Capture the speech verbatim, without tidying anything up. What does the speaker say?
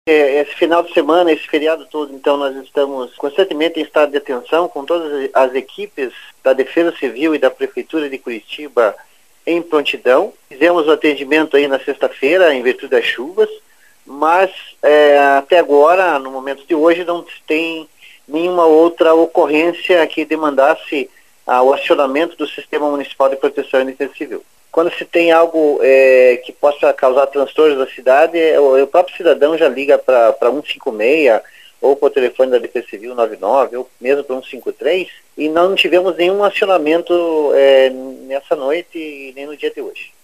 Esse final de semana, esse feriado todo, então, nós estamos constantemente em estado de atenção com todas as equipes da Defesa Civil e da Prefeitura de Curitiba em prontidão. Fizemos o atendimento aí na sexta-feira, em virtude das chuvas, mas é, até agora, no momento de hoje, não tem nenhuma outra ocorrência que demandasse ah, o acionamento do Sistema Municipal de Proteção e Defesa Civil. Quando se tem algo é, que possa causar transtornos na cidade, o, o próprio cidadão já liga para cento e cinquenta e seis, ou para o telefone da Defesa Civil noventa e nove, ou mesmo para cento e cinquenta e três, e não tivemos nenhum acionamento é, nessa noite e nem no dia de hoje.